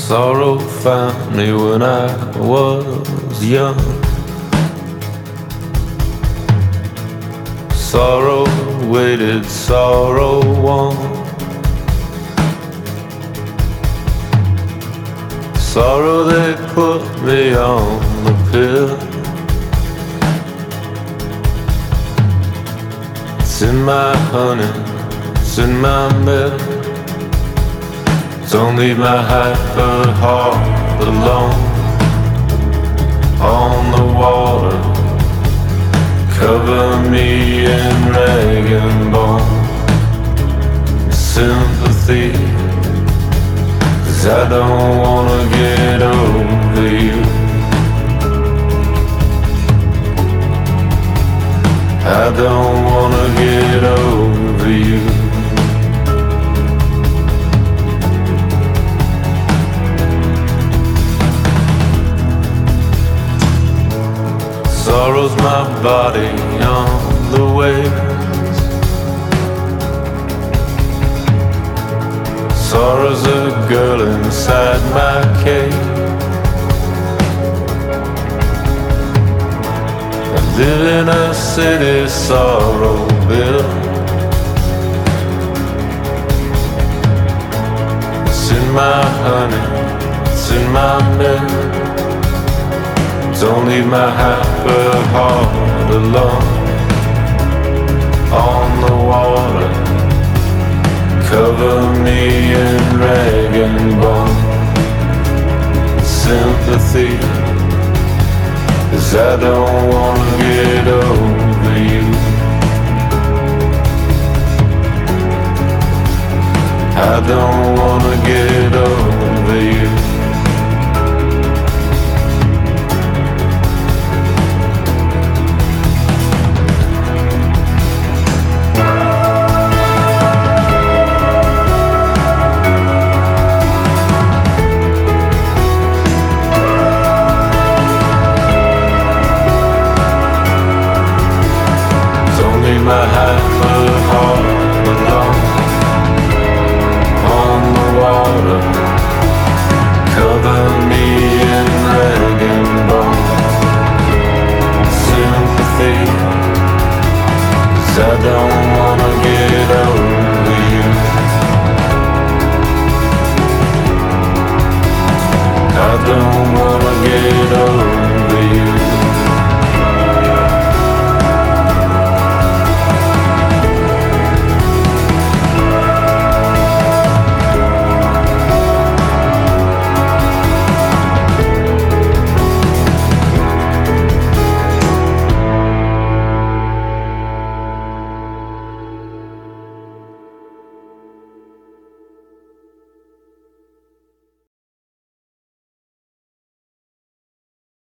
Sorrow found me when I was young. Sorrow waited, sorrow won. Sorrow, they put me on the pill. It's in my honey, it's in my milk. Don't leave my hyper heart alone on the water. Cover me in rag and bone. Sympathy, 'cause I don't wanna get over you. I don't wanna get over you. Sorrow's my body on the waves. Sorrow's a girl inside my cave. I live in a city sorrow built. It's in my honey, it's in my milk. Don't leave my hyper heart alone on the water. Cover me in rag and bone. Sympathy, 'cause I don't wanna get over you. I don't wanna get over you. My hyper heart alone on the water. Cover me in rag and bone. Sympathy, 'cause I don't wanna get over you. I don't wanna get over you.